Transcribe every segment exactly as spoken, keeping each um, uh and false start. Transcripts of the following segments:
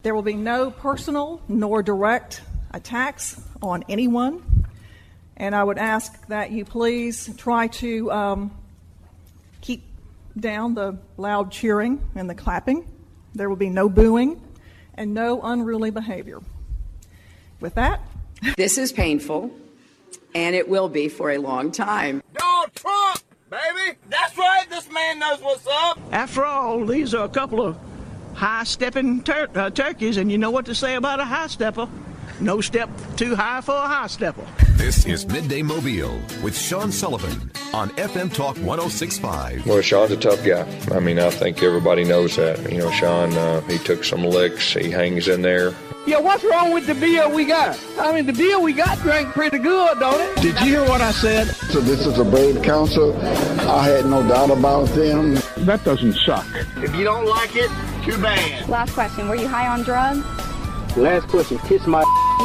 There will be no personal nor direct attacks on anyone. And I would ask that you please try to um, keep down the loud cheering and the clapping. There will be no booing and no unruly behavior. With that, this is painful, and it will be for a long time. Donald Trump, baby! That's right, this man knows what's up! After all, these are a couple of high-stepping tur- uh, turkeys, and you know what to say about a high-stepper. No step too high for a high-stepper. This is Midday Mobile with Sean Sullivan on F M Talk one oh six point five. Well, Sean's a tough guy. I mean, I think everybody knows that. You know, Sean, uh, he took some licks. He hangs in there. Yeah, what's wrong with the beer we got? I mean, the beer we got drank pretty good, don't it? Did you hear what I said? So this is a brave council. I had no doubt about them. That doesn't suck. If you don't like it, too bad. Last question, were you high on drugs? Last question, kiss my...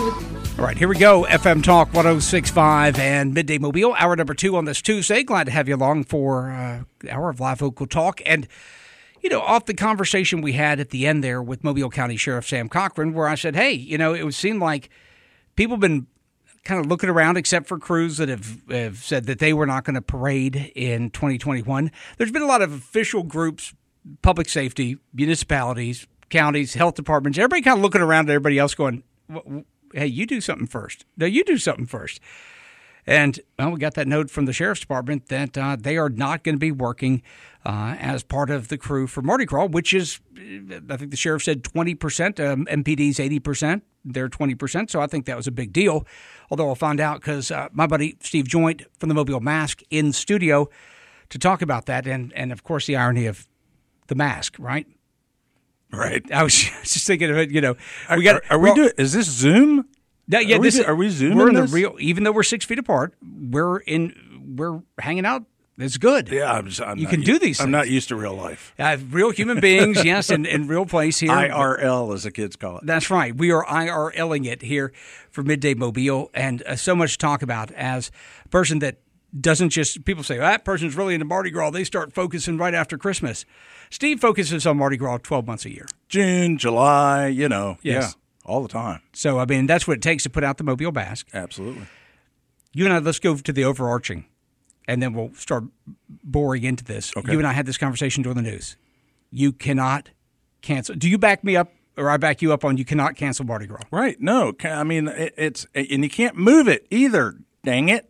All right, here we go. F M Talk one oh six point five and Midday Mobile, hour number two on this Tuesday. Glad to have you along for uh, an hour of live vocal talk. And, you know, off the conversation we had at the end there with Mobile County Sheriff Sam Cochran, where I said, hey, you know, it would seem like people have been kind of looking around, except for crews that have, have said that they were not going to parade in twenty twenty-one. There's been a lot of official groups, public safety, municipalities, counties, health departments, everybody kind of looking around at everybody else going, hey, you do something first. No, you do something first. And, well, we got that note from the Sheriff's Department that uh, they are not going to be working uh, as part of the crew for Mardi Gras, which is, I think the Sheriff said twenty percent. Um, M P D's eighty percent. They're twenty percent. So I think that was a big deal. Although I'll find out because uh, my buddy Steve Joint from the Mobile Mask in studio to talk about that. And, and of course, the irony of the mask, right? Right. I was just thinking of it, you know. We got. Are, are we doing? Is this Zoom? Yeah, yeah. Are this we, is, are we Zooming? We're in this? the real. Even though we're six feet apart, we're in. We're hanging out. It's good. Yeah, I'm just, I'm you not, can do these. I'm things. not used to real life. Uh, real human beings, yes, in, in real place here. I R L, as the kids call it. That's right. We are IRLing it here for Midday Mobile, and uh, so much to talk about as a person that doesn't just, people say, well, that person's really into Mardi Gras. They start focusing right after Christmas. Steve focuses on Mardi Gras twelve months a year. June, July, you know. Yes. Yeah, all the time. So, I mean, that's what it takes to put out the Mobile Mask. Absolutely. You and I, let's go to the overarching, and then we'll start boring into this. Okay. You and I had this conversation during the news. You cannot cancel. Do you back me up, or I back you up on you cannot cancel Mardi Gras? Right. No. I mean, it, it's, and you can't move it either, dang it.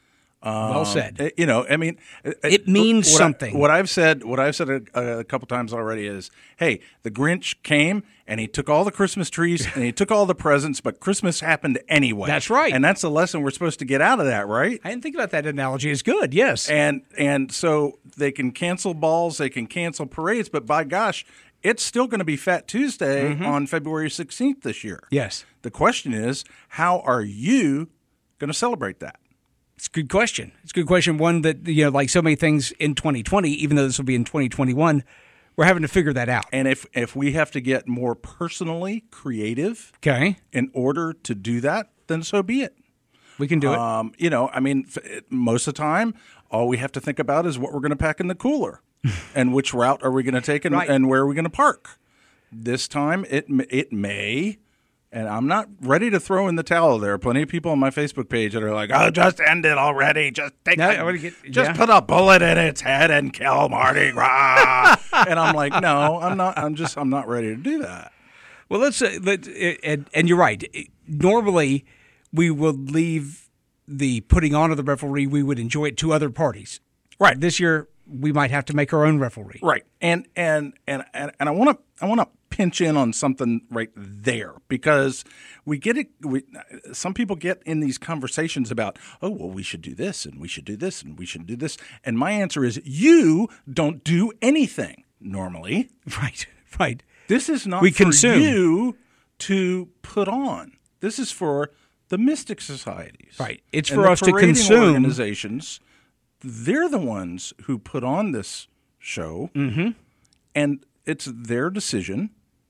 Um, Well said. It, you know, I mean, it means what something. I, what I've said, what I've said a, a couple times already is, hey, the Grinch came and he took all the Christmas trees and he took all the presents, but Christmas happened anyway. That's right. And that's the lesson we're supposed to get out of that, right? I didn't think about that analogy. It's good. Yes. And and so they can cancel balls, they can cancel parades, but by gosh, it's still going to be Fat Tuesday mm-hmm. on February sixteenth this year. Yes. The question is, how are you going to celebrate that? It's a good question. It's a good question. One that, you know, like so many things in twenty twenty, even though this will be in twenty twenty-one, we're having to figure that out. And if, if we have to get more personally creative okay. in order to do that, then so be it. We can do um, it. You know, I mean, most of the time, all we have to think about is what we're going to pack in the cooler and which route are we going to take and, right. and where are we going to park. This time, it it may... And I'm not ready to throw in the towel. There are plenty of people on my Facebook page that are like, "Oh, just end it already. Just take no, it. Get, just yeah. put a bullet in its head and kill Mardi Gras." And I'm like, "No, I'm not. I'm just. I'm not ready to do that." Well, let's. Uh, let and, and you're right. Normally, we would leave the putting on of the revelry. We would enjoy it to other parties. Right. This year, we might have to make our own revelry. Right. And and and and, and I want to. I want to. pinch in on something right there because we get it. We, some people get in these conversations about, oh, well, we should do this and we should do this and we should do this. And my answer is you don't do anything normally. Right, right. This is not we for consume. you to put on. This is for the Mystic Societies. Right. It's and for us to consume. Organizations, they're the ones who put on this show. Mm-hmm. And it's their decision.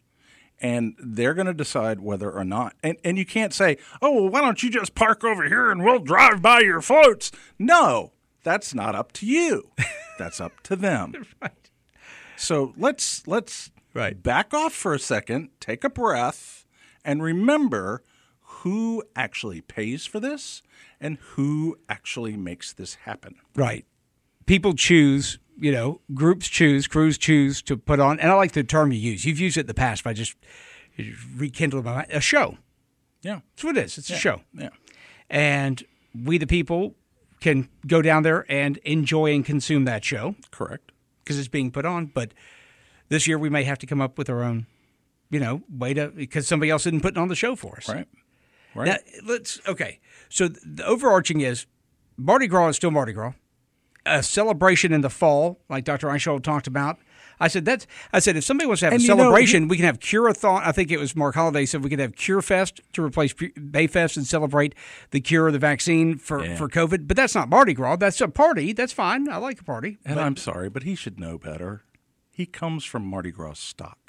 And they're going to decide whether or not. And and you can't say, oh, well, why don't you just park over here and we'll drive by your floats? No, that's not up to you. That's up to them. Right. So let's let's Right. Back off for a second, take a breath, and remember who actually pays for this and who actually makes this happen. Right. People choose, you know, groups choose, crews choose to put on, and I like the term you use. You've used it in the past, but I just rekindled my mind. A show. Yeah. That's what it is. It's yeah. a show. Yeah. And we, the people, can go down there and enjoy and consume that show. Correct. Because it's being put on. But this year we may have to come up with our own, you know, way to, because somebody else didn't put it on the show for us. Right. Right. Now, let's, okay. So the overarching is Mardi Gras is still Mardi Gras. A celebration in the fall, like Doctor Eichel talked about. I said that's. I said if somebody wants to have And a you know, celebration, he- we can have Cure-a-thon. I think it was Mark Holliday said we could have Cure Fest to replace P- Bayfest and celebrate the cure of the vaccine for, Yeah. for COVID. But that's not Mardi Gras. That's a party. That's fine. I like a party. And But I'm sorry, but he should know better. He comes from Mardi Gras stock.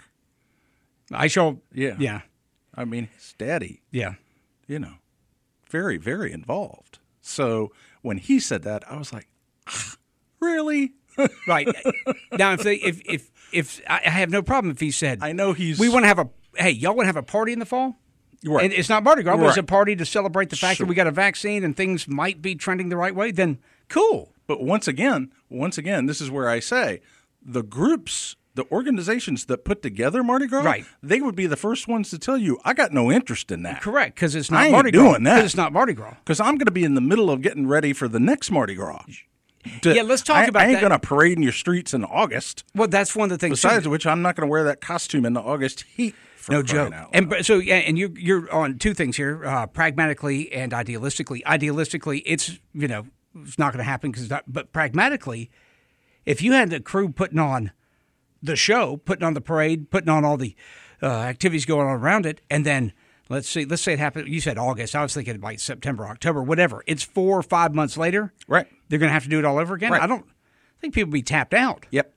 Eichel, Yeah. yeah, I mean, his daddy, yeah. you know, very, very involved. So when he said that, I was like, ah, really? Right. Now, if they, if, if, if, I I have no problem if he said, I know he's. we want to have a, hey, y'all want to have a party in the fall? Right. And it's not Mardi Gras, but it's a Right. party to celebrate the fact Sure. that we got a vaccine and things might be trending the right way, then cool. But once again, once again, this is where I say the groups, the organizations that put together Mardi Gras, Right. they would be the first ones to tell you, I got no interest in that. Correct, because it's I not ain't Mardi Gras. doing that. 'Cause it's not Mardi Gras. Because I'm going to be in the middle of getting ready for the next Mardi Gras. Yeah, let's talk I, about I ain't that. going to parade in your streets in August. Well, that's one of the things. Besides too. which, I'm not going to wear that costume in the August heat. For No crying joke. out And loud. but- so, yeah, and you, you're on two things here: uh, pragmatically and idealistically. Idealistically, it's you know it's not going to happen because, but pragmatically, if you had the crew putting on the show, putting on the parade, putting on all the uh, activities going on around it, and then let's see, let's say it happened. You said August. I was thinking like September, October, whatever. It's four or five months later. Right. They're going to have to do it all over again. Right. I don't think people be tapped out. Yep.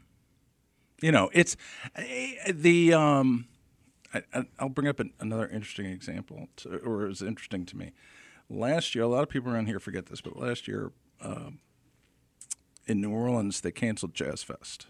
You know, it's eh, the. Um, I, I- I'll bring up an, another interesting example, to, or it was interesting to me. Last year, a lot of people around here forget this, but last year um, in New Orleans, they canceled Jazz Fest.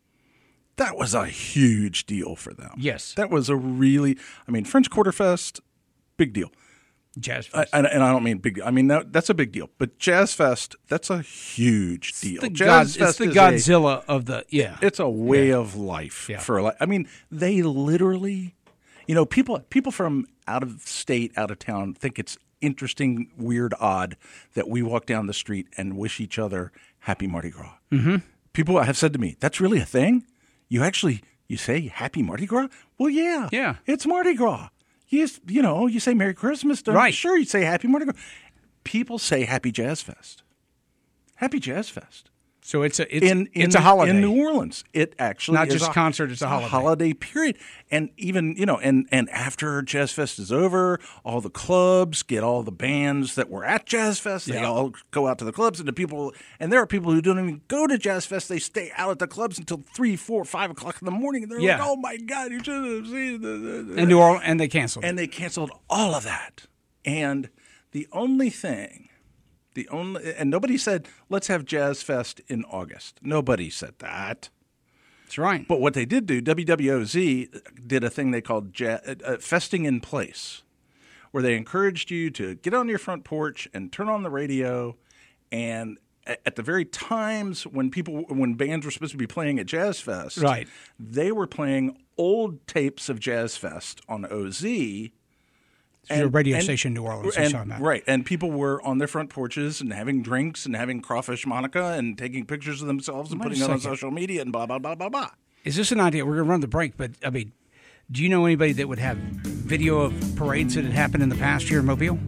That was a huge deal for them. Yes. That was a really, I mean, French Quarter Fest, big deal. Jazz I, Fest. and, and I don't mean big. I mean that, that's a big deal. But Jazz Fest, that's a huge deal. the Jazz God, Fest it's the is a- Godzilla of the yeah. it's a way of life Yeah. for like. I mean, they literally, you know, people people from out of state, out of town, think it's interesting, weird, odd that we walk down the street and wish each other Happy Mardi Gras. Mm-hmm. People have said to me, "That's really a thing. You actually you say Happy Mardi Gras? Well, yeah, Yeah. it's Mardi Gras. You s- you know, you say Merry Christmas, don't Right. Sure, you say Happy Mardi Gras. People say Happy Jazz Fest. Happy Jazz Fest." So it's a it's, in, in it's a holiday. in New Orleans. It actually Not is just a concert, it's a holiday. holiday period. And even you know, and and after Jazz Fest is over, all the clubs get all the bands that were at Jazz Fest. They Yeah. all go out to the clubs, and the people and there are people who don't even go to Jazz Fest. They stay out at the clubs until three, four, five o'clock in the morning, and they're Yeah. like, "Oh my God, you should have seen the." And New Orleans, and they canceled. And they canceled all of that. And the only thing, the only, and nobody said, let's have Jazz Fest in August. Nobody said that. That's right. But what they did do, W W O Z did a thing they called ja- uh, Festing in Place, where they encouraged you to get on your front porch and turn on the radio. And a- at the very times when people, when bands were supposed to be playing at Jazz Fest, Right. they were playing old tapes of Jazz Fest on O Z. It's a radio station in New Orleans. And, I saw that. right, and people were on their front porches and having drinks and having crawfish Monica and taking pictures of themselves and Wait a putting it on second. social media and blah blah blah blah blah. Is this an idea? We're going to run the break, but I mean, do you know anybody that would have video of parades that had happened in the past here in Mobile?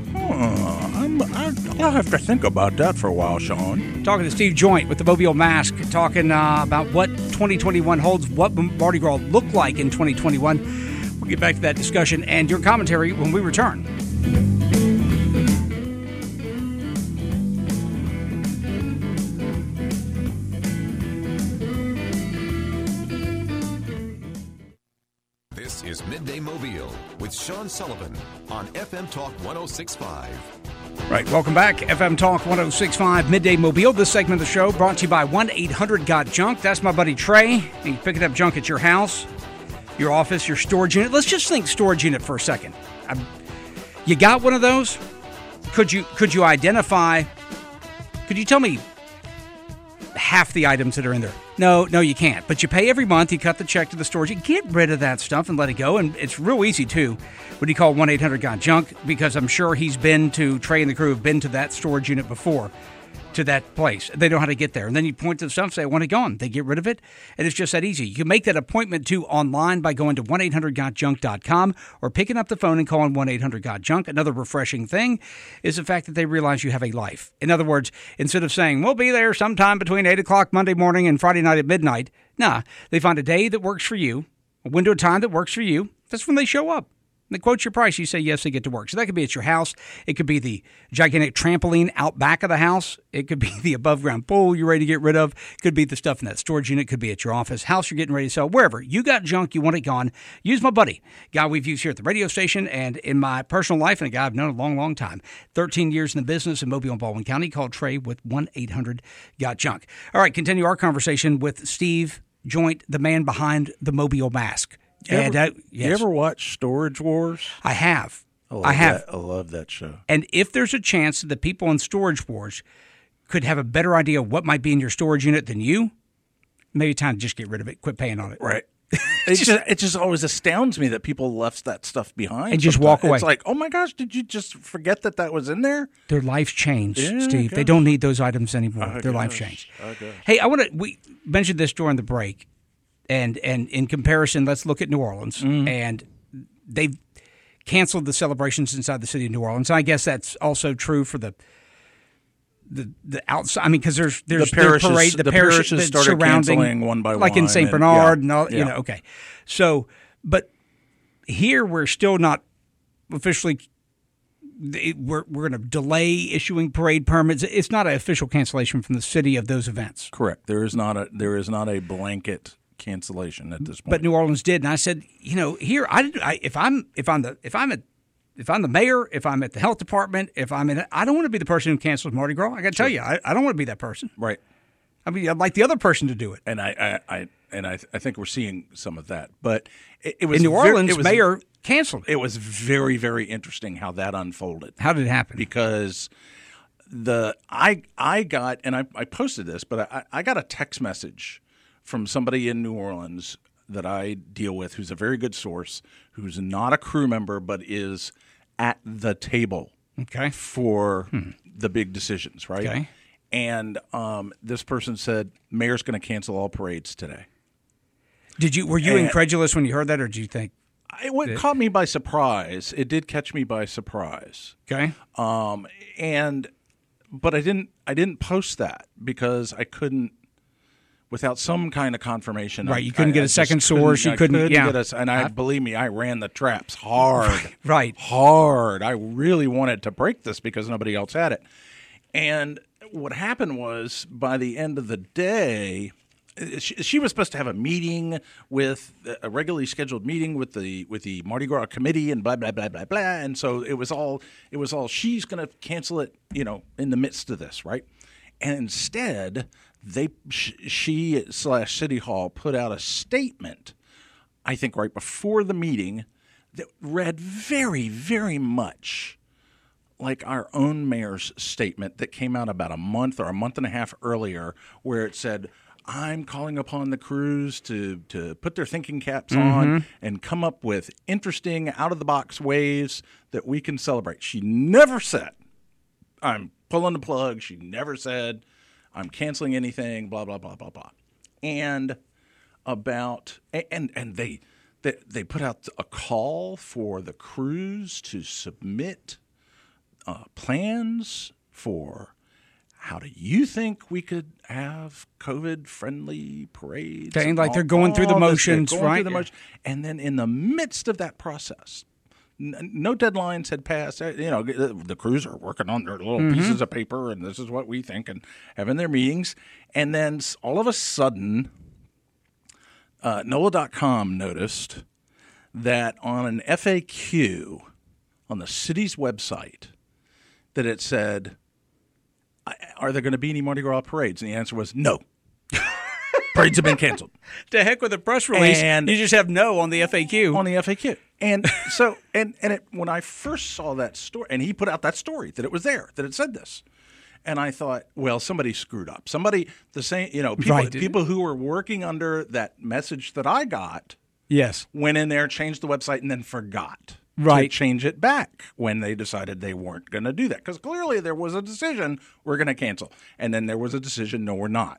Oh, I'm, I, I'll have to think about that for a while, Sean. Talking to Steve Joint with the Mobile Mask, talking uh, about what twenty twenty-one holds, what Mardi Gras looked like in twenty twenty-one. We'll get back to that discussion and your commentary when we return. This is Midday Mobile with Sean Sullivan on F M Talk one oh six point five. Right, welcome back. F M Talk one oh six point five Midday Mobile. This segment of the show brought to you by one eight hundred got junk. That's my buddy Trey. He's picking up junk at your house, your office, your storage unit. Let's just think storage unit for a second. I, you got one of those? Could you could you identify, could you tell me half the items that are in there? No, no, you can't. But you pay every month. You cut the check to the storage. You get rid of that stuff and let it go. And it's real easy, too. What do you call one eight hundred got junk? Because I'm sure he's been to, Trey and the crew have been to that storage unit before, to that place. They know how to get there. And then you point to the stuff and say, I want it gone. They get rid of it. And it's just that easy. You can make that appointment, too, online by going to one eight hundred got junk dot com or picking up the phone and calling one eight hundred got junk. Another refreshing thing is the fact that they realize you have a life. In other words, instead of saying, we'll be there sometime between eight o'clock Monday morning and Friday night at midnight, nah, they find a day that works for you, a window of time that works for you. That's when they show up. They quote your price. You say, yes, they get to work. So that could be at your house. It could be the gigantic trampoline out back of the house. It could be the above-ground pool you're ready to get rid of. It could be the stuff in that storage unit. It could be at your office, house you're getting ready to sell, wherever. You got junk. You want it gone. Use my buddy, guy we've used here at the radio station and in my personal life, and a guy I've known a long, long time. thirteen years in the business in Mobile and Baldwin County. Called Trey with one eight hundred got junk. All right, continue our conversation with Steve Joint, the man behind the Mobile Mask. You and ever, uh, yes. you ever watch Storage Wars? I have. I, love I have. That. I love that show. And if there's a chance that the people in Storage Wars could have a better idea of what might be in your storage unit than you, maybe time to just get rid of it. Quit paying on it. Right. It just, it just always astounds me that people left that stuff behind and just sometimes. walk away. It's like, oh my gosh, did you just forget that that was in there? Their life's changed, Yeah, Steve. They don't need those items anymore. Oh, Their gosh. life's changed. Oh, gosh. Hey, I want to. We mentioned this during the break, and and in comparison, let's look at New Orleans, Mm-hmm. and they've canceled the celebrations inside the city of New Orleans. I guess that's also true for the. The the outside, I mean, because there's there's The parishes- their parade, the, the parish parishes that's started surrounding, canceling one by like in one, Saint and- Bernard yeah, and all, you yeah. know. Okay, so but here we're still not officially. We're we're going to delay issuing parade permits. It's not an official cancellation from the city of those events. Correct. There is not a there is not a blanket cancellation at this point. But New Orleans did, and I said, you know, here I, I if I'm if I'm the if I'm at if I'm the mayor, if I'm at the health department, if I'm in, I don't want to be the person who cancels Mardi Gras. I got to tell you, I, I don't want to be that person. Right. I mean, I'd like the other person to do it. And I, I, I and I, I think we're seeing some of that. But it, it was In New ver- Orleans, it was, mayor canceled it. It was very, very interesting how that unfolded. How did it happen? Because the I I got and I, I posted this, but I, I got a text message from somebody in New Orleans that I deal with, who's a very good source, who's not a crew member, but is at the table okay. for hmm. the big decisions, right? Okay. And um, this person said, mayor's going to cancel all parades today. Did you? Were you And incredulous when you heard that, or did you think? It went, caught me by surprise. It did catch me by surprise. Okay. Um, and but I didn't. I didn't post that because I couldn't. Without some kind of confirmation, right? I, you couldn't I, get I a second source. You I couldn't. couldn't yeah. get a, and I, I believe me, I ran the traps hard. Right. Hard. I really wanted to break this because nobody else had it. And what happened was, by the end of the day, she, she was supposed to have a meeting with a regularly scheduled meeting with the with the Mardi Gras committee and blah blah blah blah blah. And so it was all it was all she's going to cancel it, you know, in the midst of this, right? And instead, they she slash City Hall put out a statement, I think right before the meeting, that read very, very much like our own mayor's statement that came out about a month or a month and a half earlier, where it said, I'm calling upon the crews to, to put their thinking caps Mm-hmm. on and come up with interesting, out-of-the-box ways that we can celebrate. She never said, I'm pulling the plug. She never said, I'm canceling anything, blah, blah, blah, blah, blah. And about and and they they, they put out a call for the crews to submit uh, plans for how do you think we could have COVID-friendly parades? Okay, and like all- they're going through the all this. motions, They're going right? through the motions. And then in the midst of that process, no deadlines had passed. You know, the crews are working on their little Mm-hmm. pieces of paper, and this is what we think, and having their meetings. And then all of a sudden, uh, N O L A dot com noticed that on an F A Q on the city's website, that it said, "Are there going to be any Mardi Gras parades?" And the answer was no. Parades have been canceled. To heck with the press release. And you just have no on the F A Q. On the F A Q. And so, and and it, when I first saw that story, and he put out that story that it was there, that it said this, and I thought, well, somebody screwed up. Somebody, the same, you know, people, Right. people who were working under that message that I got, Yes. went in there, changed the website, and then forgot Right. to change it back when they decided they weren't going to do that. Because clearly there was a decision, we're going to cancel, and then there was a decision, no, we're not.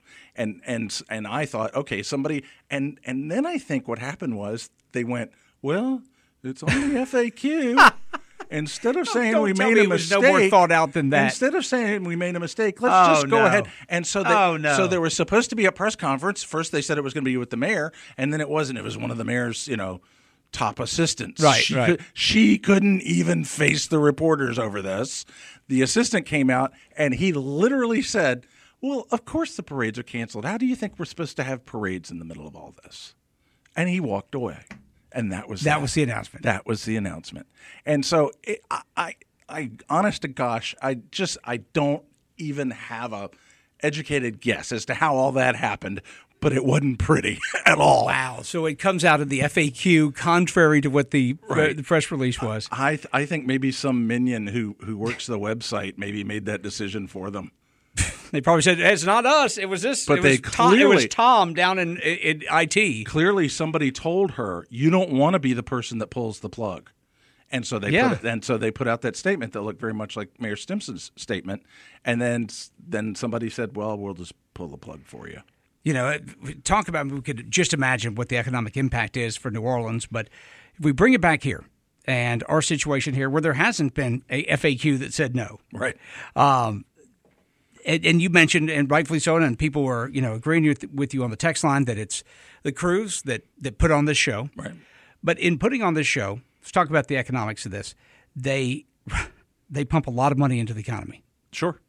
And and and I thought, okay, somebody, and and then I think what happened was they went, well, it's on the F A Q. Instead of saying don't we tell made me a it was mistake, no more thought out than that. Instead of saying we made a mistake, let's Oh, just go no. ahead. And so, they, Oh, no. so there was supposed to be a press conference. First, they said it was going to be with the mayor, and then it wasn't. It was one of the mayor's, you know, top assistants. Right, she right. Could, she couldn't even face the reporters over this. The assistant came out, and he literally said, well, of course the parades are canceled. How do you think we're supposed to have parades in the middle of all this? And he walked away. And that was That was the announcement. That was the announcement. And so it, I, I, I, honest to gosh, I just, I don't even have a educated guess as to how all that happened, but it wasn't pretty at all. Wow. So it comes out of the F A Q contrary to what the, Right. the press release was. I, th- I think maybe some minion who, who works the website maybe made that decision for them. They probably said, it's not us. It was this. But it they was Tom, it was clearly- Tom down in, in I T. Clearly, somebody told her, "You don't want to be the person that pulls the plug," and so they Yeah. put it, and so they put out that statement that looked very much like Mayor Stimson's statement. And then then somebody said, "Well, we'll just pull the plug for you." You know, it- talk about, we could just imagine what the economic impact is for New Orleans. But if we bring it back here and our situation here where there hasn't been a F A Q that said no. Right. Um, and, and you mentioned, and rightfully so, and people were, you know, agreeing with, with you on the text line that it's the crews that, that put on this show. Right. But in putting on this show, let's talk about the economics of this. They they pump a lot of money into the economy. Sure.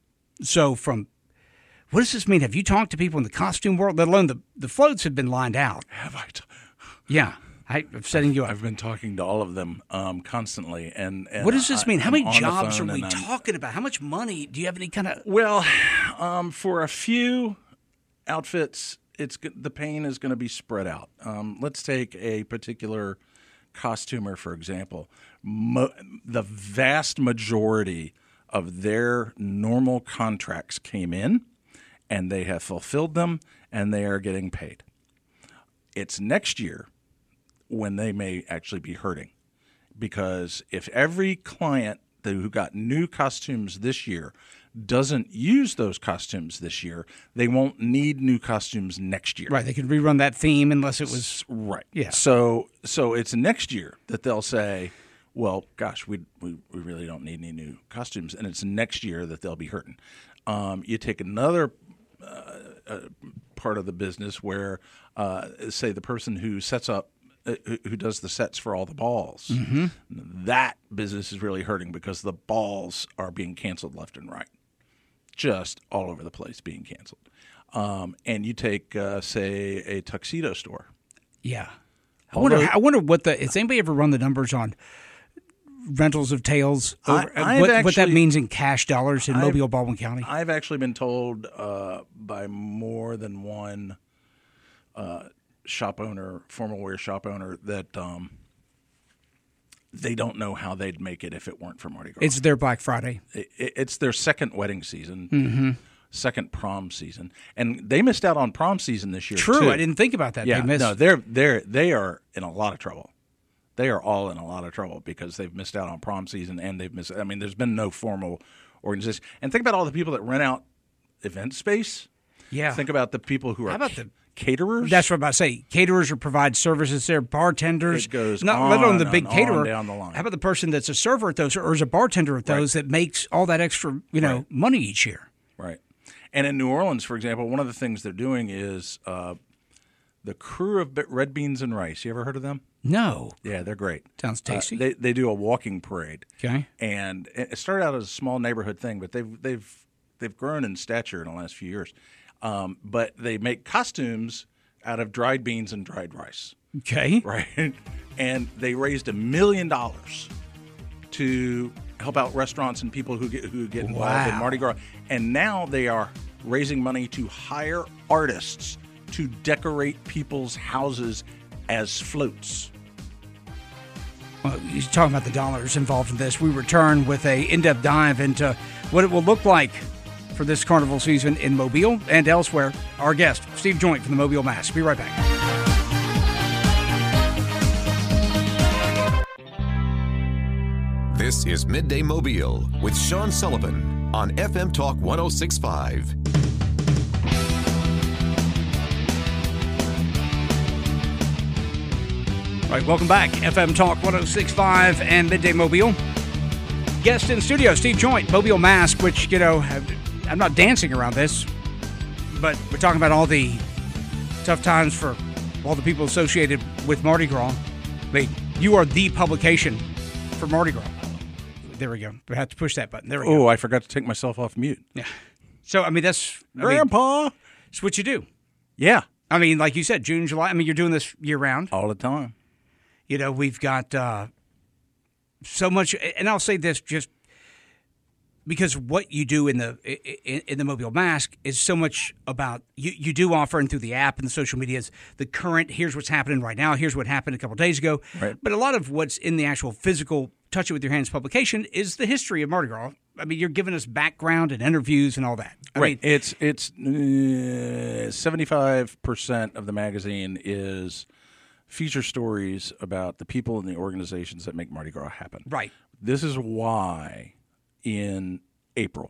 So from what does this mean? Have you talked to people in the costume world, let alone the, the floats have been lined out? Have I? T- Yeah. I, I'm setting you up. I've been talking to all of them um, constantly. And, and What does this I- mean? How I'm many on the jobs are phone we and I'm- talking about? How much money? Do you have any kind of? Well, um, for a few outfits, it's g- the pain is going to be spread out. Um, let's take a particular costumer, for example. Mo- the vast majority of their normal contracts came in, and they have fulfilled them, and they are getting paid. It's next year when they may actually be hurting, because if every client that, who got new costumes this year doesn't use those costumes this year, they won't need new costumes next year. Right. They could rerun that theme unless it was. Right. Yeah. So so it's next year that they'll say, well, gosh, we we, we really don't need any new costumes, and it's next year that they'll be hurting. Um, you take another uh, uh, part of the business where, uh, say, the person who sets up, uh, who, who does the sets for all the balls, Mhm. that business is really hurting because the balls are being canceled left and right, just all over the place being canceled. Um, and you take, uh, say, a tuxedo store. Yeah. I Although- wonder. I wonder what the. Has anybody ever run the numbers on rentals of tails? Over, I- I've what, what that actually- means in cash dollars in I've- Mobile, Baldwin County? I've actually been told uh, by more than one uh, shop owner, formal wear shop owner, that um, they don't know how they'd make it if it weren't for Mardi Gras. It's their Black Friday. It, it, it's their second wedding season, Mhm. second prom season, and they missed out on prom season this year. True, too. I didn't think about that. Yeah, They missed- no, they're they're they are in a lot of trouble. They are all in a lot of trouble because they've missed out on prom season, and they've missed. I mean, there's been no formal organization. And think about all the people that rent out event space. Yeah. Think about the people who are How about the caterers. That's what I'm about to say. Caterers or provide services there, bartenders. It goes not let alone the on big and caterer. on down the line. How about the person that's a server at those or is a bartender at those that makes all that extra, you know, Right. money each year? Right. And in New Orleans, for example, one of the things they're doing is uh, the crew of Be- Red Beans and Rice. You ever heard of them? No. Yeah, they're great. Sounds tasty. Uh, they they do a walking parade. Okay. And it started out as a small neighborhood thing, but they've they've they've grown in stature in the last few years. Um, but they make costumes out of dried beans and dried rice. Okay. Right. And they raised a million dollars to help out restaurants and people who get who get involved Wow. in Mardi Gras. And now they are raising money to hire artists to decorate people's houses as floats. Well, you're talking about the dollars involved in this. We return with a in-depth dive into what it will look like for this carnival season in Mobile and elsewhere. Our guest, Steve Joint from the Mobile Mask. Be right back. This is Midday Mobile with Sean Sullivan on F M Talk one oh six point five. All right, welcome back. F M Talk one oh six point five and Midday Mobile. Guest in studio, Steve Joint, Mobile Mask, which, you know, I'm not dancing around this, but we're talking about all the tough times for all the people associated with Mardi Gras. I mean, you are the publication for Mardi Gras. There we go. We have to push that button. There we Oh, go. I forgot to take myself off mute. Yeah. So, I mean, that's... I mean, Grandpa! it's what you do. Yeah. I mean, like you said, June, July. I mean, you're doing this year-round. All the time. You know, we've got uh, so much, and I'll say this just because what you do in the in, in the Mobile Mask is so much about you. You do offer, and through the app and the social medias, the current. Here's what's happening right now. Here's what happened a couple of days ago. Right. But a lot of what's in the actual physical touch it with your hands publication is the history of Mardi Gras. I mean, you're giving us background and interviews and all that. I right. mean, it's it's uh, seventy-five percent of the magazine is feature stories about the people and the organizations that make Mardi Gras happen. Right. This is why in April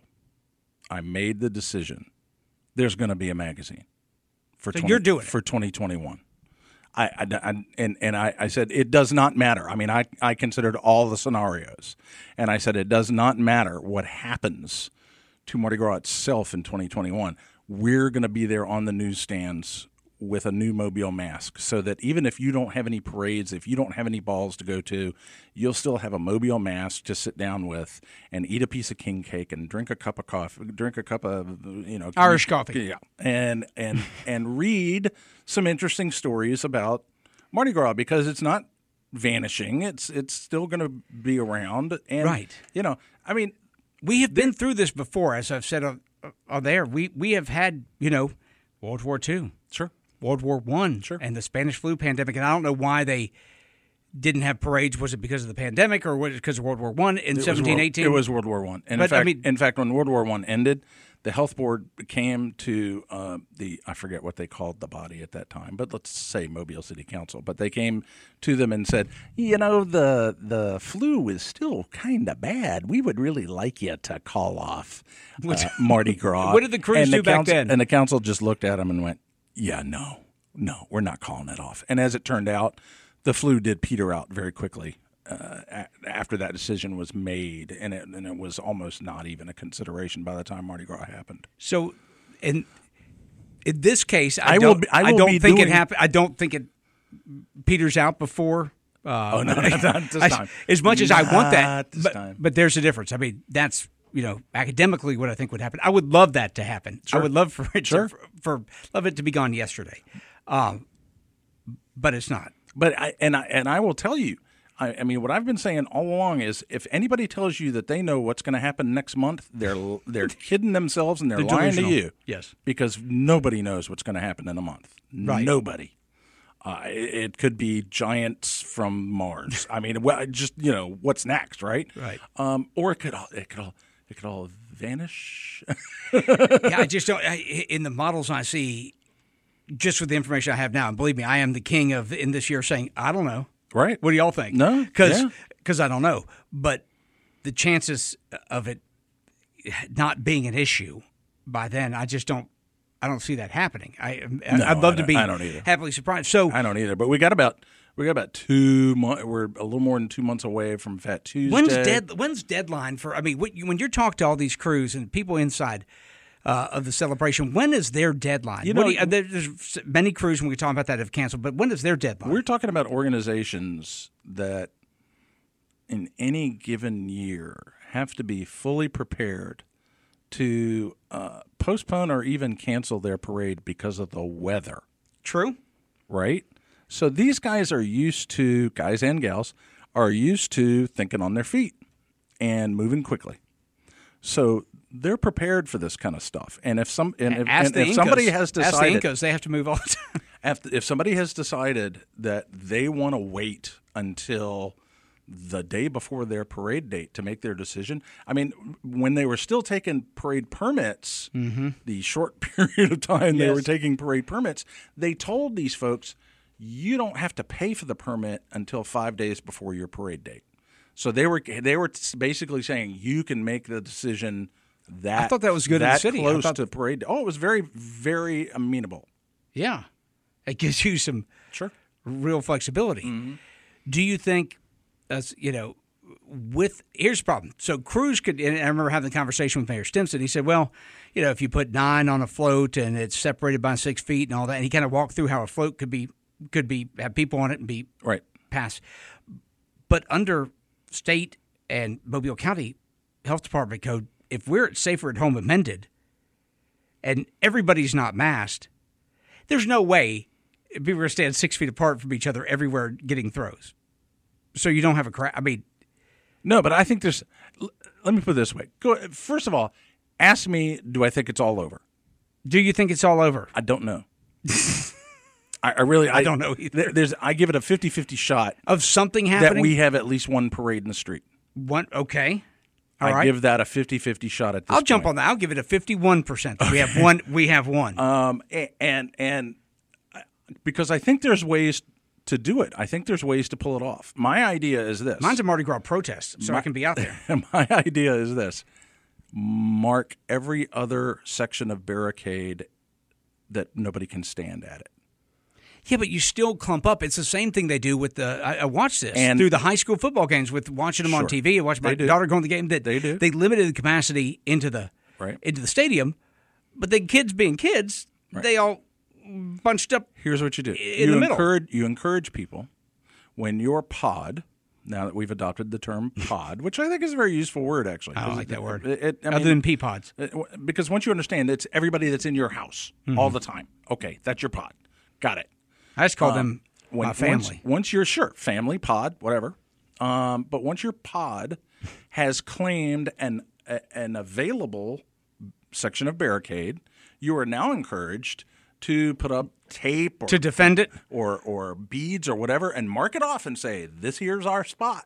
I made the decision there's going to be a magazine for So 20, you're doing it. for twenty twenty-one. I, I, I and and I, I said it does not matter. I mean, I, I considered all the scenarios, and I said it does not matter what happens to Mardi Gras itself in twenty twenty-one. We're going to be there on the newsstands with a new Mobile Mask, so that even if you don't have any parades, if you don't have any balls to go to, you'll still have a Mobile Mask to sit down with and eat a piece of king cake and drink a cup of coffee, drink a cup of you know Irish coffee, yeah, and and and read some interesting stories about Mardi Gras, because it's not vanishing; it's it's still going to be around, and right. you know, I mean, we have been through this before, as I've said on, on there. We we have had you know World War Two. Sure. World War One, sure. and the Spanish flu pandemic, and I don't know why they didn't have parades. Was it because of the pandemic, or was it because of World War One in seventeen eighteen? It was World War One, and but, in fact, I mean, in fact, when World War One ended, the health board came to uh, the I forget what they called the body at that time, but let's say Mobile City Council. But they came to them and said, you know, the the flu is still kind of bad. We would really like you to call off uh, Mardi Gras. What did the crews and do the back council, then? And the council just looked at them and went, yeah, no. No, we're not calling it off. And as it turned out, the flu did peter out very quickly uh, a- after that decision was made, and it, and it was almost not even a consideration by the time Mardi Gras happened. So, in in this case, I, I don't, will be- I will don't be think doing- it happened. I don't think it peters out before. Uh, Oh, no, not, not this I- time. As much as I want that, Not this but, time. but there's a difference. I mean, that's you know academically what I think would happen. I would love that to happen. Sure. I would love for it Sure. to, for, for love it to be gone yesterday. Um, but it's not. But I, and I and I will tell you, I, I mean, what I've been saying all along is, if anybody tells you that they know what's going to happen next month, they're they're kidding themselves and they're, They're lying to delusional. you. Yes. Because nobody knows what's going to happen in a month. Right. Nobody. Uh, it, it could be giants from Mars. I mean, well, just you know, what's next, right? Right. Um, or it could all it could all it could all vanish. Yeah, I just don't. I, in the models I see, just with the information I have now, and believe me, I am the king of in this year saying I don't know. Right. What do y'all think? No, because yeah. I don't know. But the chances of it not being an issue by then, I just don't. I don't see that happening. I No, I'd love I to be don't- I don't either. happily surprised. So I don't either. But we got about we got about two months. We're a little more than two months away from Fat Tuesday. when's dead? When's deadline for? I mean, what, when you're talking to all these crews and people inside uh, of the celebration, when is their deadline? You What know, do you, there's many crews when we talk about that have canceled, but when is their deadline? We're talking about organizations that in any given year have to be fully prepared to uh, postpone or even cancel their parade because of the weather. True. Right? So these guys are used to, guys and gals, are used to thinking on their feet. and moving quickly. So they're prepared for this kind of stuff. And if some and if, Ask and the if Incas. somebody has Ask the decided, Incas, they have to move all the time. if, if somebody has decided that they want to wait until the day before their parade date to make their decision. I mean, when they were still taking parade permits, mm-hmm. the short period of time they Yes. were taking parade permits, they told these folks, you don't have to pay for the permit until five days before your parade date. So they were they were basically saying you can make the decision that I thought that was good in that the city. I close thought- to parade day. Oh, it was very, very amenable. Yeah. It gives you some sure. real flexibility. Mm-hmm. Do you think, as you know, with here's the problem. So Cruz could, and I remember having the conversation with Mayor Stimson. He said, well, you know, if you put nine on a float and it's separated by six feet and all that, and he kind of walked through how a float could be, could be, have people on it and be right passed. But under state and Mobile County Health Department code, if we're at Safer at Home amended and everybody's not masked, there's no way people are going to stand six feet apart from each other everywhere getting throws. So you don't have a crowd. I mean, no, but I think there's. l- Let me put it this way. Go, first of all, ask me, do I think it's all over? Do you think it's all over? I don't know. I, I really, I, I don't know either. There, there's, I give it a fifty-fifty shot Of something happening? that we have at least one parade in the street. One, okay. All I right. give that a fifty-fifty shot at this I'll jump point. on that. I'll give it a fifty-one percent. We have one. We have one. Um, a- and and uh, because I think there's ways to do it. I think there's ways to pull it off. My idea is this. Mine's a Mardi Gras protest, so My- I can be out there. My idea is this: mark every other section of barricade that nobody can stand at it. Yeah, but you still clump up. It's the same thing they do with the. I, I watched this And- through the high school football games with watching them on Sure. T V. I watched my They do. daughter go to the game. That They do. They limited the capacity into the Right. into the stadium, but the kids being kids, they all bunched up. Here's what you do: in you the middle. encourage you encourage people when your pod. Now that we've adopted the term pod, which I think is a very useful word, actually. I 'Cause like it- that word. It, it- I Other mean, than pea pods. it- because once you understand, it's everybody that's in your house Mhm. all the time. Okay, that's your pod. Got it. I just call Um, them when, my family. Once, once you're sure family pod, whatever. Um, but once your pod has claimed an a, an available section of barricade, you are now encouraged to put up tape or, To defend it? or or beads or whatever and mark it off and say this here's our spot.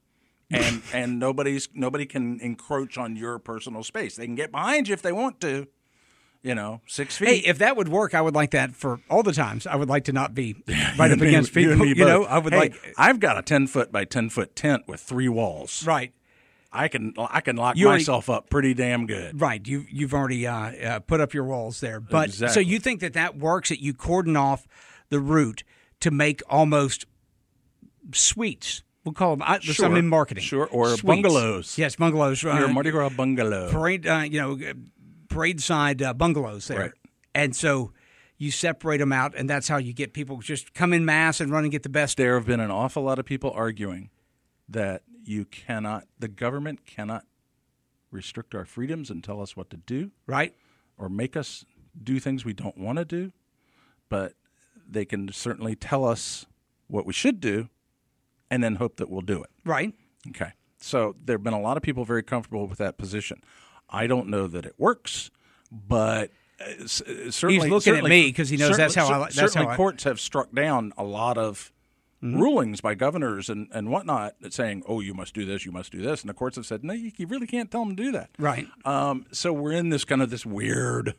And and nobody's nobody can encroach on your personal space. They can get behind you if they want to. You know, six feet. Hey, if that would work, I would like that for all the times. I would like to not be right You up and me- against you and people. me You, know, both. I would Hey, like. I've got a ten foot by ten foot tent with three walls. Right. I can I can lock You already- myself up pretty damn good. Right, you you've already uh, uh, put up your walls there, but so Exactly. you think that that works? That you cordon off the route to make almost suites. We'll call them. I, Sure. I'm in marketing. Sure, or Suites. bungalows. Yes, bungalows. Your Mardi Gras bungalow. Parade, uh, you know, uh, parade side uh, bungalows there, Right. and so you separate them out, and that's how you get people just come in mass and run and get the best. There have been an awful lot of people arguing that you cannot, the government cannot restrict our freedoms and tell us what to do. Right. Or make us do things we don't want to do. But they can certainly tell us what we should do and then hope that we'll do it. Right. Okay. So there have been a lot of people very comfortable with that position. I don't know that it works, but uh, s- uh, certainly He's looking at certainly- me 'cause he knows that's certainly- how I li- that's certainly how I- courts have struck down a lot of Mhm. rulings by governors and, and whatnot that saying, oh, you must do this, you must do this. And the courts have said, no, you, you really can't tell them to do that. Right. Um, so we're in this kind of this weird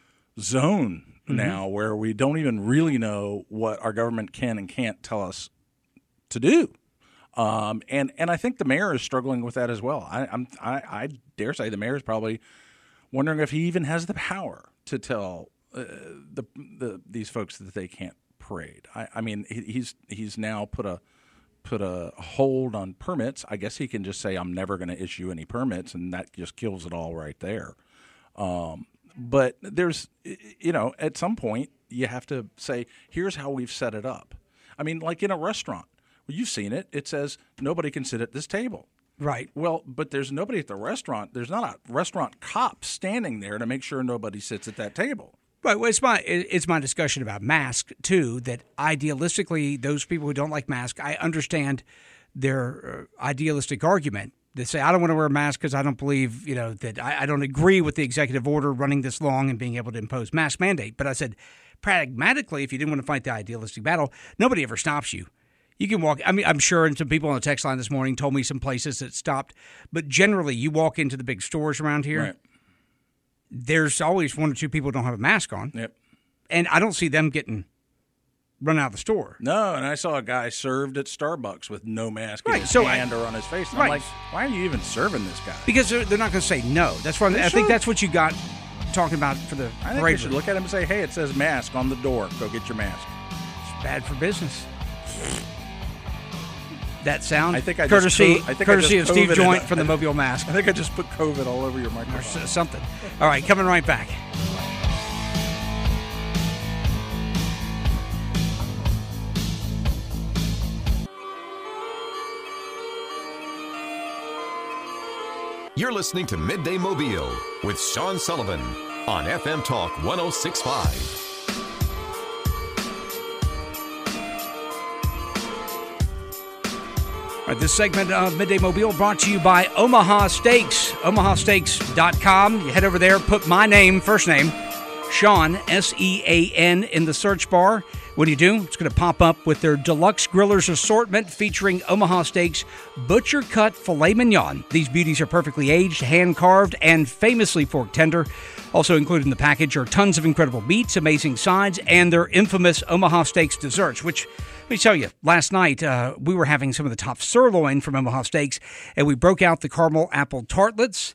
zone Mhm. now where we don't even really know what our government can and can't tell us to do. Um, and, and I think the mayor is struggling with that as well. I, I'm, I, I dare say the mayor is probably wondering if he even has the power to tell uh, the, the these folks that they can't parade. I, I mean, he, he's he's now put a put a hold on permits. I guess he can just say, I'm never going to issue any permits, and that just kills it all right there. Um, but there's, you know, at some point you have to say, here's how we've set it up. I mean, like in a restaurant. Well, you've seen it. It says nobody can sit at this table. Right. Well, but there's nobody at the restaurant. There's not a restaurant cop standing there to make sure nobody sits at that table. Right. Well, it's my it's my discussion about mask too. That idealistically, those people who don't like mask, I understand their uh, idealistic argument They say, I don't want to wear a mask because I don't believe, you know, that I, I don't agree with the executive order running this long and being able to impose mask mandate. But I said, pragmatically, if you didn't want to fight the idealistic battle, nobody ever stops you. You can walk. I mean, I'm sure, and some people on the text line this morning told me some places that stopped. But generally, you walk into the big stores around here, Right. there's always one or two people who don't have a mask on. Yep. And I don't see them getting run out of the store. No, and I saw a guy served at Starbucks with no mask Right, in his so I- hand or on his face. And Right. I'm like, why are you even serving this guy? Because they're, they're not going to say no. That's why They I think should. that's what you got talking about for the I think parade you should route. look at him and say, hey, it says mask on the door. Go get your mask. It's bad for business. That sound, I think I courtesy, just co- I think I courtesy just of Steve COVIDed Joint it. from the Mobile Mask. I think I just put COVID all over your Or microphone. s- something. All right, coming right back. You're listening to Midday Mobile with Sean Sullivan on F M Talk one oh six point five. All right, this segment of Midday Mobile brought to you by Omaha Steaks. Omaha Steaks dot com. You head over there, put my name, first name, Sean, S E A N, in the search bar. What do you do? It's going to pop up with their Deluxe Grillers assortment featuring Omaha Steaks butcher cut filet mignon. These beauties are perfectly aged, hand carved, and famously fork tender. Also included in the package are tons of incredible meats, amazing sides, and their infamous Omaha Steaks desserts, which, let me tell you, last night uh, we were having some of the top sirloin from Omaha Steaks, and we broke out the caramel apple tartlets.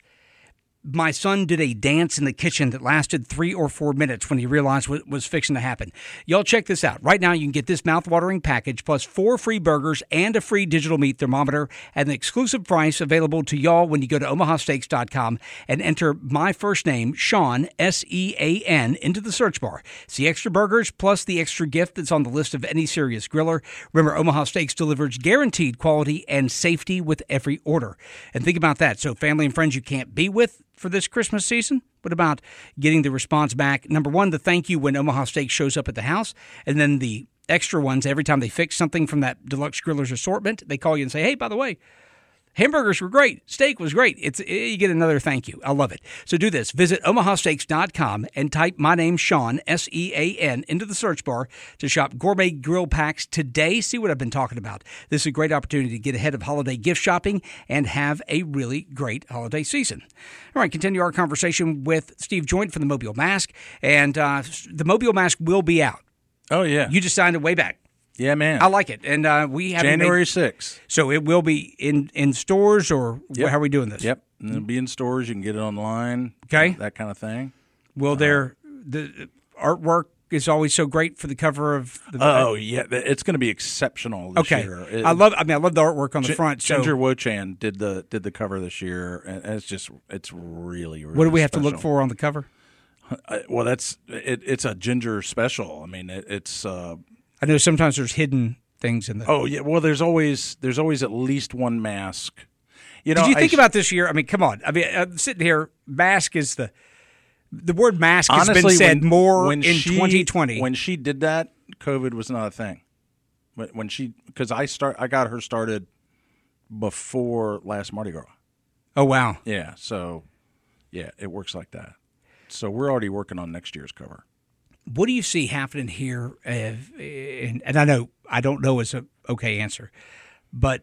My son did a dance in the kitchen that lasted three or four minutes when he realized what was fixing to happen. Y'all check this out. Right now you can get this mouthwatering package plus four free burgers and a free digital meat thermometer at an exclusive price available to y'all when you go to Omaha Steaks dot com and enter my first name, Sean, S E A N, into the search bar. See extra burgers plus the extra gift that's on the list of any serious griller. Remember, Omaha Steaks delivers guaranteed quality and safety with every order. And think about that. So family and friends you can't be with for this Christmas season? What about getting the response back? Number one, the thank you when Omaha Steaks shows up at the house, and then the extra ones every time they fix something from that Deluxe Grillers assortment. They call you and say, hey, by the way, hamburgers were great. Steak was great. It's you get another thank you. I love it. So do this. Visit Omaha Steaks dot com and type my name, Sean, S E A N, into the search bar to shop gourmet grill packs today. See what I've been talking about. This is a great opportunity to get ahead of holiday gift shopping and have a really great holiday season. All right, continue our conversation with Steve Joint from the Mobile Mask. And uh, the Mobile Mask will be out. Oh, yeah. You just signed it way back. Yeah, man. I like it. And uh, we have January sixth. So it will be in, in stores, or Yep. how are we doing this? Yep. And it'll be in stores. You can get it online. Okay. That kind of thing. Will there, the artwork is always so great for the cover of the Oh, yeah. It's going to be exceptional this Okay. year. It- I love, I mean, I love the artwork on the Gi- front. So Ginger Wochan did the did the cover this year, and it's just it's really really. what do we have to look special. for on the cover? Uh, well, that's it, it's a Ginger special. I mean, it, it's. Uh, I know sometimes there's hidden things in the. oh yeah, well, there's always there's always at least one mask. You know, Did you I think sh- about this year? I mean, come on. I mean, I'm sitting here. Mask is the the word mask has honestly been said when, more when in she, twenty twenty. When she did that, COVID was not a thing. When, when she because I start I got her started before last Mardi Gras. Oh wow. Yeah, so yeah, it works like that. So we're already working on next year's cover. What do you see happening here? Uh, and, and I know I don't know is a okay answer, but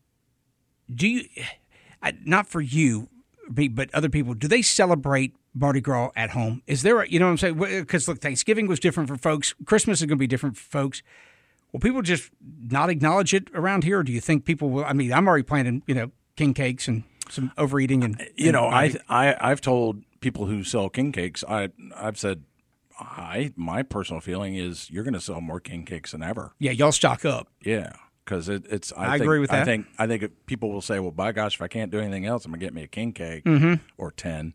do you? I, not for you, me, but other people. Do they celebrate Mardi Gras at home? Is there? A, you know what I'm saying? Because look, Thanksgiving was different for folks. Christmas is going to be different for folks. Will people just not acknowledge it around here, or do you think people will? I mean, I'm already planning, you know, king cakes and some overeating, and you know, and, I I I've told people who sell king cakes, I I've said, I my personal feeling is you're going to sell more king cakes than ever. Yeah, y'all stock up. Yeah, because it, it's. I, I think, agree with that. I think I think if people will say, well, by gosh, if I can't do anything else, I'm gonna get me a king cake Mhm. or ten.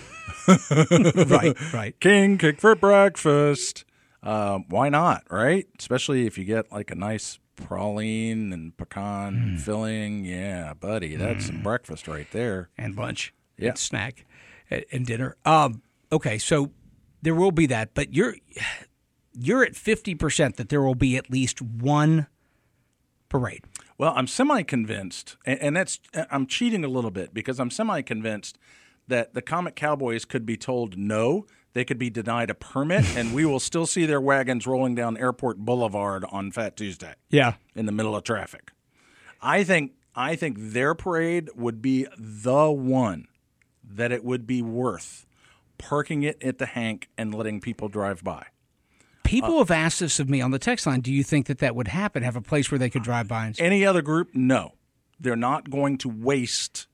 Right, right. King cake for breakfast. Um, why not? Right, especially if you get like a nice praline and pecan Mm. filling. Yeah, buddy, that's some breakfast right there. And lunch, Yeah. and snack, and, and dinner. Um, okay, so there will be that, but you're you're at fifty percent that there will be at least one parade. Well, I'm semi-convinced, and, and that's I'm cheating a little bit because I'm semi-convinced that the Comic Cowboys could be told no, they could be denied a permit, and we will still see their wagons rolling down Airport Boulevard on Fat Tuesday. Yeah, in the middle of traffic. I think I think their parade would be the one that it would be worth parking it at the Hank and letting people drive by. People uh, have asked this of me on the text line. Do you think that that would happen, have a place where they could drive by? And any other group, no. They're not going to waste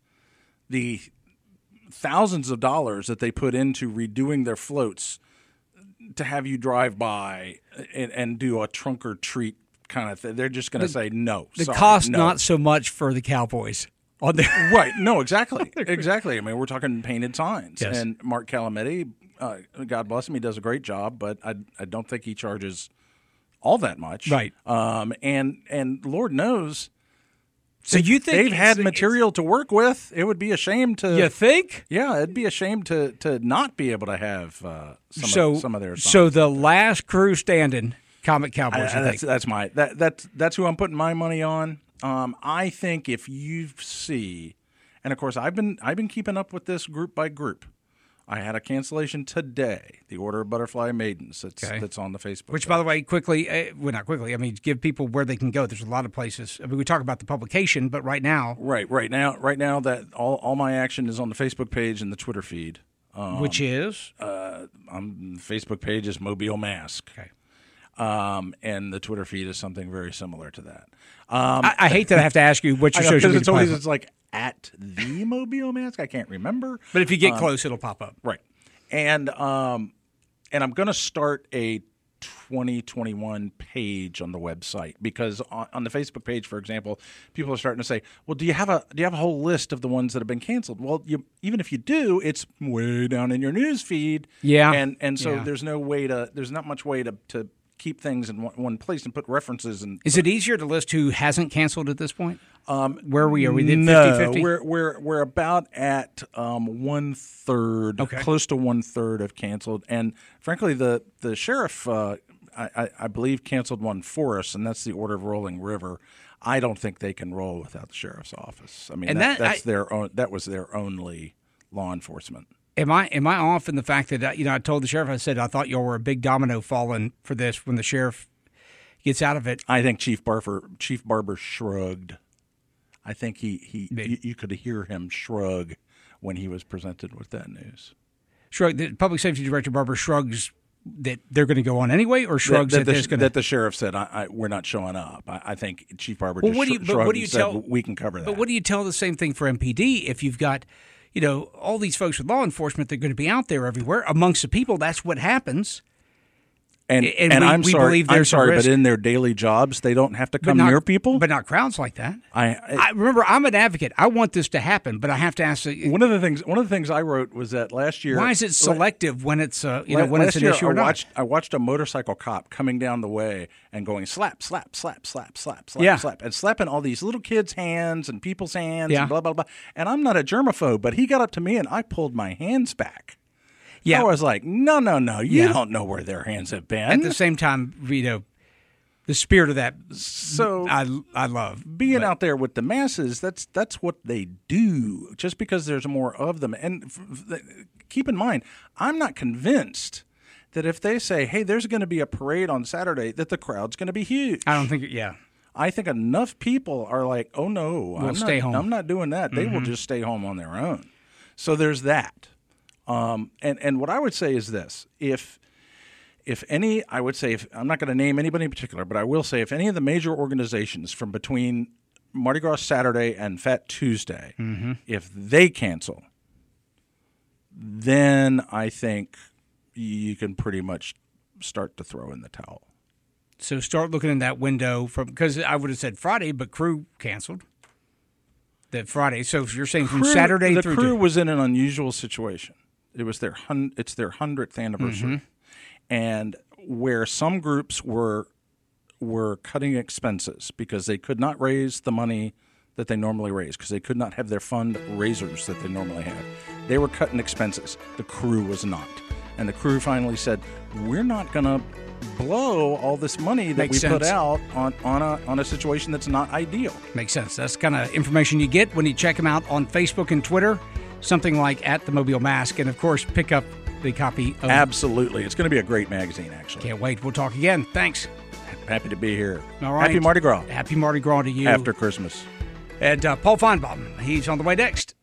the thousands of dollars that they put into redoing their floats to have you drive by and, and do a trunk or treat kind of thing. They're just going to say no. The sorry, cost no. not so much for the Cowboys on there. Right. No, exactly. Exactly. I mean, we're talking painted signs. Yes. And Mark Calametti, uh, God bless him, he does a great job, but I, I don't think he charges all that much. Right. Um, and, and Lord knows... So you think they've had material to work with? It would be a shame to. You think? Yeah, it'd be a shame to to not be able to have uh, some so, of, some of their. Songs. So the last crew standing, Comic Cowboys. I, I that's think. that's my that that's that's who I'm putting my money on. Um, I think if you see, and of course I've been I've been keeping up with this group by group. I had a cancellation today. The Order of Butterfly Maidens. That's okay. That's on the Facebook. Which, page. by the way, quickly, uh, well, not quickly. I mean, give people where they can go. There's a lot of places. I mean, we talk about the publication, but right now, right, right now, right now, that all, all my action is on the Facebook page and the Twitter feed, um, which is uh, um, the Facebook page is Mobile Mask. Okay. Um, and the Twitter feed is something very similar to that. Um, I, I hate that I have to ask you what your know, social media it's always platform. it's like at the Mobile Mask. I can't remember, but if you get um, close, it'll pop up. Right. And um, and I'm going to start a twenty twenty-one page on the website because on, on the Facebook page, for example, people are starting to say, "Well, do you have a do you have a whole list of the ones that have been canceled?" Well, you, even if you do, it's way down in your news feed. Yeah. And and so yeah. there's no way to there's not much way to to keep things in one, one place and put references. And is it easier to list who hasn't canceled at this point? Um, Where are we? Are we at no, fifty fifty? we're we're we're about at um, one third, okay. close to one third have canceled, and frankly, the the sheriff, uh, I, I believe, canceled one for us, and that's the Order of Rolling River. I don't think they can roll without the sheriff's office. I mean, and that, that, that's I, their own. That was their only law enforcement. Am I am I off in the fact that you know I told the sheriff I said I thought y'all were a big domino falling for this when the sheriff gets out of it? I think Chief Barber Chief Barber shrugged. I think he, he you, you could hear him shrug when he was presented with that news. Shrug. The Public Safety Director Barber shrugs that they're going to go on anyway, or shrugs that, that, that, the, gonna... that the sheriff said, I, I, "We're not showing up." I, I think Chief Barber well, just what do you, sh- but shrugged what do you and tell, said, "We can cover that." But what do you tell the same thing for M P D if you've got, you know, all these folks with law enforcement? They're going to be out there everywhere amongst the people. That's what happens. And and, and we, I'm we sorry, believe I'm there's sorry, risk. but in their daily jobs, they don't have to come not, near people. But not crowds like that. I, I, I remember I'm an advocate. I want this to happen, but I have to ask. One of the things one of the things I wrote was that last year. Why is it selective when it's uh, you la- know when it's an year, issue I or not? watched, I watched a motorcycle cop coming down the way and going slap, slap, slap, slap, slap, slap, Yeah. slap, and slapping all these little kids' hands and people's hands Yeah. and blah blah blah. And I'm not a germaphobe, but he got up to me and I pulled my hands back. Yeah. I was like, no, no, no, you Yeah. don't know where their hands have been. At the same time, you know, the spirit of that, so I I love being but. out there with the masses. That's that's what they do. Just because there's more of them, and f- f- keep in mind, I'm not convinced that if they say, "Hey, there's going to be a parade on Saturday," that the crowd's going to be huge. I don't think. Yeah, I think enough people are like, "Oh no, We'll I'm stay not, home. I'm not doing that." They Mm-hmm. will just stay home on their own. So there's that. Um, and and what I would say is this: if If any, I would say, if, I'm not going to name anybody in particular, but I will say if any of the major organizations from between Mardi Gras Saturday and Fat Tuesday, mm-hmm. if they cancel, then I think you can pretty much start to throw in the towel. So start looking in that window from because I would have said Friday, but crew canceled that Friday. So you're saying from Crew, Saturday the through crew to, was in an unusual situation. It was their hun- it's their hundredth anniversary. Mm-hmm. And where some groups were were cutting expenses because they could not raise the money that they normally raise because they could not have their fundraisers that they normally have. They were cutting expenses. The crew was not. and the crew finally said, we're not going to blow all this money that Makes we put sense. out on, on, a, on a situation that's not ideal. Makes sense. That's the kind of information you get when you check them out on Facebook and Twitter, something like at the Mobile Mask. And, of course, pick up the copy of... Absolutely. It's going to be a great magazine, actually. Can't wait. We'll talk again. Thanks. Happy to be here. All right. Happy Mardi Gras. Happy Mardi Gras to you. After Christmas. And uh, Paul Feinbaum, he's on the way next.